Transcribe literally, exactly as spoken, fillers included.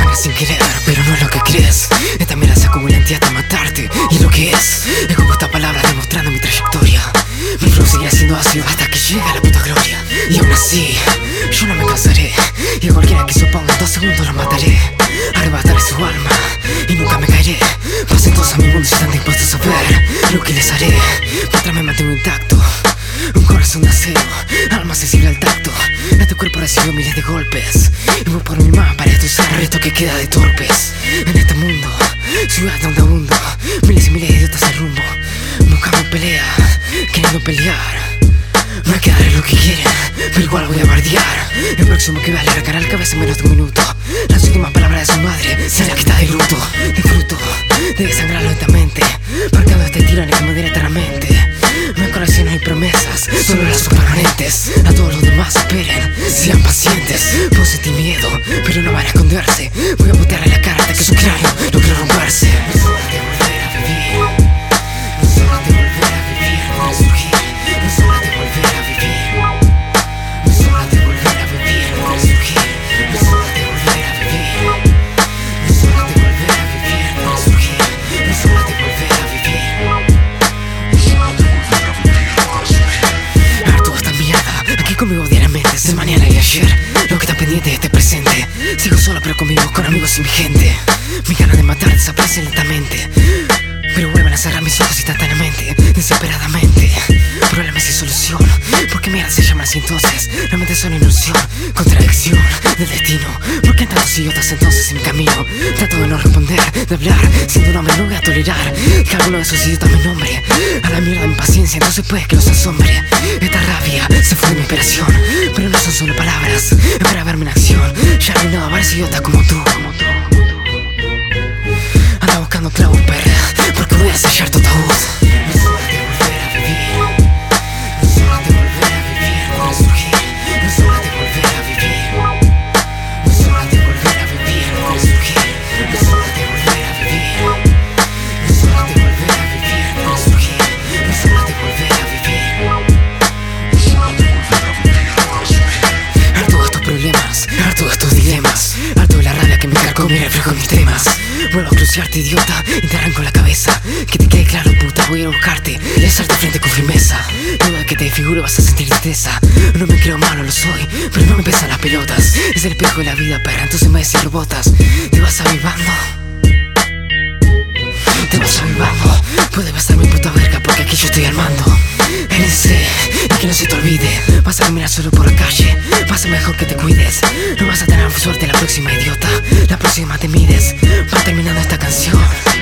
sangre sin querer, pero no es lo que crees. Esta mierda se acumula en ti hasta matarte, y es lo que es. Es como esta palabra demostrando mi trayectoria. Mi flow seguirá siendo ácido hasta que llegue a la puta gloria. Y aún así, yo no me cansaré, y a cualquiera que se oponga en dos segundos lo mataré. Arrebataré su alma y nunca me caeré. Pasen todos a mi mundo si están dispuestos a ver lo que les haré. Mientras me mantengo intacto, un corazón de acero, alma sensible al tacto. Este cuerpo recibió miles de golpes, y voy por mi más para esto es el resto que queda de torpes. En este mundo, ciudad donde abundo, miles y miles de idiotas sin rumbo, buscando pelea, queriendo pelear. Me quedaré lo que quieren, pero igual voy a bardear. El próximo que vea le arrancará la cabeza en menos de un minuto. Las últimas palabras de su madre será que está de luto. Disfruto de desangrar lentamente, marcando este tiro en el que me diré eternamente. No hay colecciones ni promesas, solo lazos permanentes. A todos los demás esperen, sean pacientes. Puedo sentir miedo, pero no van a esconderse. Voy a putear en la cara hasta que su cráneo no quiero romperse. No es hora de volver a vivir, no es hora de volver a vivir, no resurgir. No es hora de volver a vivir, no es hora de volver a vivir, no resurgir. No es hora de volver a vivir, no es hora de volver a vivir, no resurgir. No es hora de volver a vivir, no es hora de volver a vivir, no resurgir. Harto esta mierda, aquí conmigo diariamente, es de mañana y de ayer. Lo que está pendiente de este presente. Sigo solo pero conmigo, con amigos y mi gente. Mi ganas de matar desaparece lentamente, pero vuelven a cerrar mis ojos instantáneamente, desesperadamente. Problemas sin solución, ¿por qué mierda se llaman así entonces? La mente es una ilusión, contradicción del destino. ¿Por qué tantos idiotas entonces en mi camino? Trato de no responder, de hablar, siendo un hombre no voy a tolerar que alguno de esos idiotas me nombre. A la mierda mi paciencia, entonces puede que los asombre. Esta rabia se fue de mi inspiración, pero no son solo palabras, es para verme en acción. Ya no hay nada más idiotas como tú, como tú. Anda buscando clavos, perra, porque voy a sellar tu ataúd. No es hora de volver a vivir, no es hora de volver a vivir, no resurgir. No es hora de volver a vivir, no es hora de volver a vivir, no resurgir. No es hora de volver a vivir, no es hora de volver a vivir, no resurgir. No es hora de volver a vivir, no es hora de volver a vivir, no resurgir. Harto de estos problemas, harto de estos dilemas, harto de la rabia que me carcome y reflejo en mis temas. Vuelvo a cruciarte, idiota, y te arranco la cabeza. Que te quede claro, puta, voy a ir a buscarte y alzarte frente con firmeza. Luego de que te desfigure vas a sentir tristeza. No me creo malo, lo soy, pero no me pesan las pelotas. Es el espejo de la vida, perra, entonces me decís botas. Te vas avivando, te vas avivando. Puedes besar mi puta verga porque aquí yo estoy armando. Élense, y que no se te olvide. Vas a caminar solo por la calle, vas a mejor que te cuides. No vas a tener suerte la próxima, idiota, la próxima te mides. Va terminando esta canción.